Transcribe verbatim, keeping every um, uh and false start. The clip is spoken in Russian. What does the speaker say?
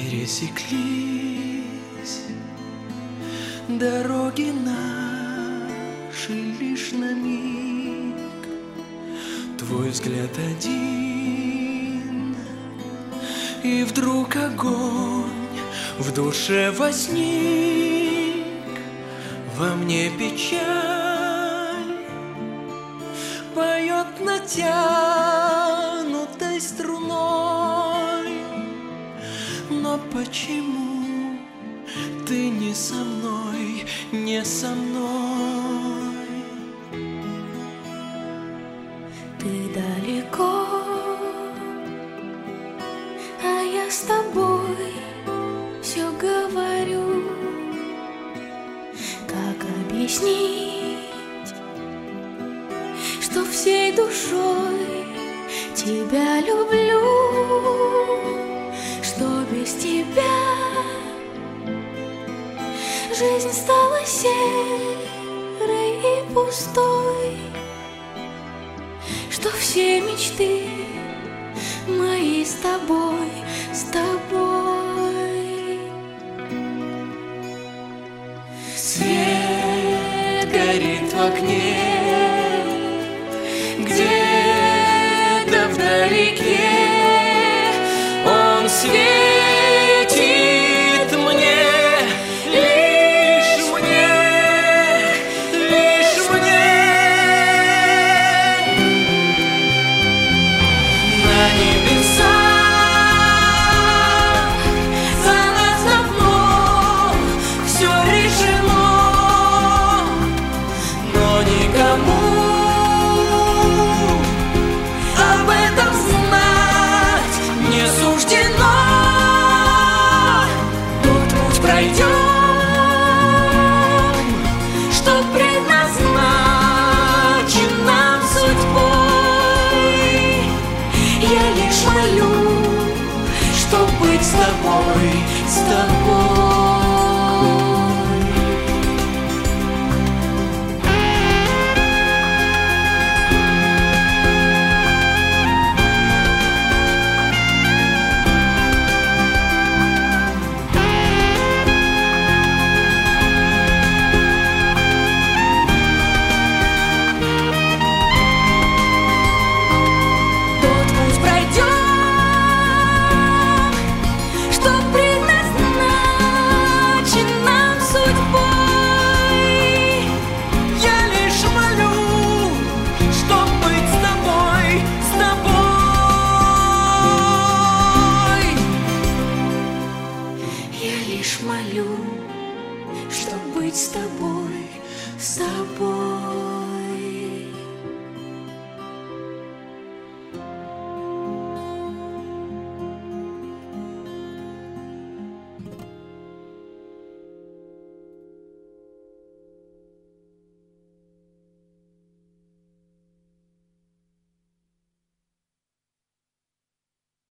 пересеклись дороги наши лишь на миг. Твой взгляд один, и вдруг огонь в душе возник. Во мне печаль поет натянутой струной. Но почему ты не со мной, не со мной? Ты далеко, а я с тобой все говорю. Как объяснить, что всей душой тебя люблю, что без тебя жизнь стала серой и пустой, что все мечты мои с тобой, с тобой. Свет горит в окне, где-то вдалеке. Он светит мне, лишь мне, лишь мне. На небесах за нас давно все решено, но никому об этом знать не суждено. Тот путь пройдем, что предназначен нам судьбой. Я лишь молю, чтоб быть с тобой, с тобой. Тот путь пройдем, что предназначен нам судьбой. Я лишь молю, чтоб быть с тобой, с тобой. Я лишь молю, чтоб быть с тобой, с тобой.